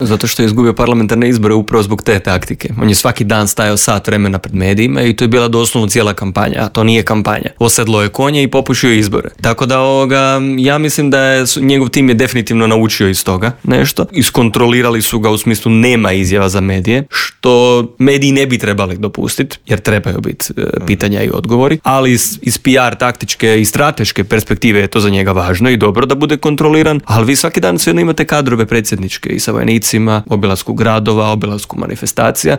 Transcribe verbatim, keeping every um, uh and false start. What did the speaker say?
Zato što je izgubio parlamentarne izbore upravo zbog te taktike. On je svaki dan stajao sat vremena pred medijima i to je bila doslovno cijela kampanja, a to nije kampanja. Osedlo je konje i popušio izbore. Tako da ovoga, ja mislim da je, njegov tim je definitivno naučio iz toga nešto. Iskontrolirali su ga u smislu nema izjava za medije, što mediji ne bi trebali dopustiti, jer trebaju biti e, pitanja i odgovori, ali iz, iz P R taktičke i strateške perspektive je to za njega važno i dobro da bude kontroliran, ali vi svaki dan svejedno imate kadrove predsjedničke i sa vojnicima, obilasku gradova, obilasku manifestacija